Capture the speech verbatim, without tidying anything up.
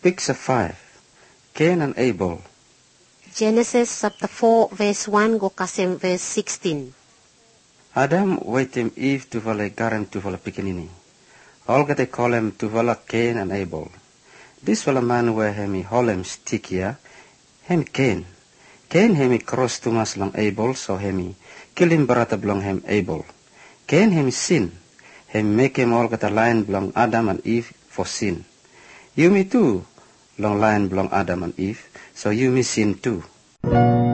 Picture five. Cain and Abel. Genesis chapter four, verse one go kasem verse sixteen. Adam waitem Eve tuvala garem tuvala pikinini. Olga they call him tuvala Cain and Abel. This wala man where hemi holem stikia, hemi Cain. Cain hemi cross tumas long Abel, so hemi kill him barata belong hem Abel. Cain hemi sin, hemi make him olga the line belong Adam and Eve for sin. You me too, long line belong Adam and Eve, so you me sin too.